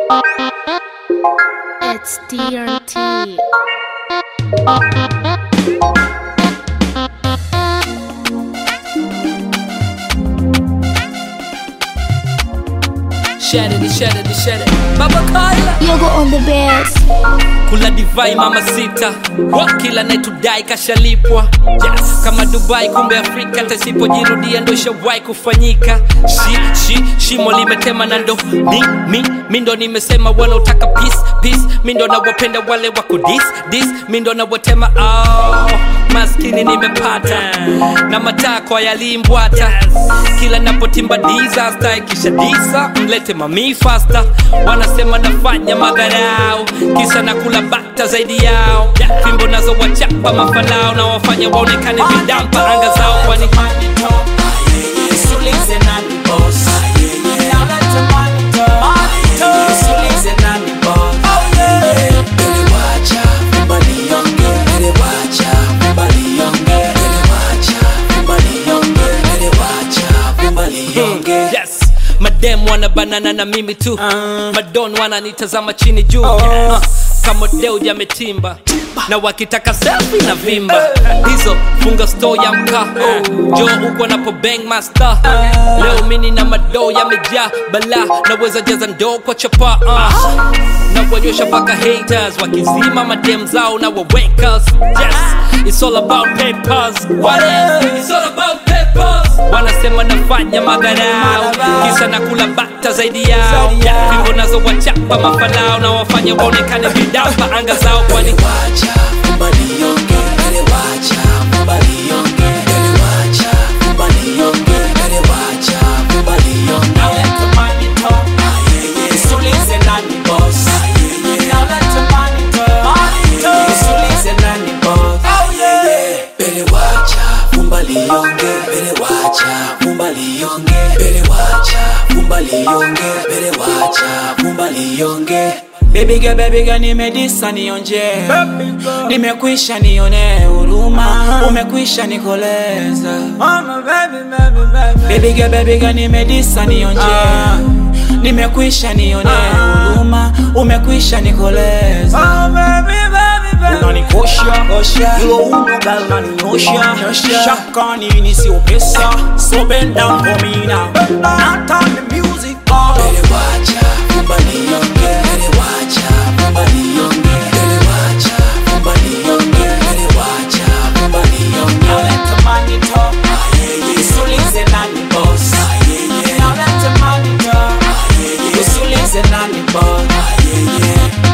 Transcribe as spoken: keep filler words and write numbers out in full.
It's T R T. Share it, share it, share it. Baba Kyla Yogo on the bass. kula divai mama sita wakila naitudai kashalipwa. Yes, kama Dubai kumbe Afrika tasipojirudia ndo shawai kufanyika. Shi, shi, shimo limetema na ndo mi, mi, mi ndo nimesema wala utaka peace, peace. Mi ndo na wapenda wale wako dis, dis. Mi ndo na watema oh, maskini nimepata na matakwa yalimbwata. Kila napotimba disaster kisha disa mlete mami faster. Wanasema nafanya madharau kisa nakula bata zaidi yao. Fimbo nazo wachapa mafalao na wafanya waonekane vidampa anga zao kwani Sulize nani boss? Now let the money talk. Sulize nani boss? Ele wacha mbali yonge, ele wacha mbali yonge, ele wacha mbali yonge, ele wacha mbali yonge. Yes, madem wana banana na mimi tu. uh. Madon wana nitazama chini juu. oh. uh. Kama deo jametimba na wakitaka selfie na vimba. Hizo funga store ya mka. oh. Jo uko napo bang master. Leo mini na mado yamejaa bala. Naweza jaza ndo kwa chapa. uh. Na wanyosha paka haters wakizima madem zao na wawakers. Yes, it's all about papers. What else? It's all about papers. Wanasema nafanya madharau kisa nakula bata zaidi yao. Fimbo nazo wachapa mafalao na wafanya waonekane vidampa anga zao kwani wacha mbali yonge, ele wacha mbali yonge, ele wacha mbali yonge, ele wacha mbali yonge. Now let the money talk. Sulize nani boss? Now let the money talk. Sulize nani boss? Ele wacha mbali yonge, ele wacha mbali yonge, ele wacha mbali yonge, ele wacha mbali yonge. Baby girl, baby girl, nimedisa nionje, nimekwisha nione huruma, umekwisha nikoleza. Baby girl, baby girl, nimedisa nionje, nimekwisha nione huruma, umekwisha nikoleza. Unanikosha, hilo uno gal unaninyosha. Shaka nini sio pesa, so bend down for me now. Not on the music, oh. Ele wacha mbali yonge, ele wacha mbali yonge, ele wacha mbali yonge, ele wacha mbali yonge. Now let the money talk. Sulize nani boss? Now let the money talk. Sulize nani boss?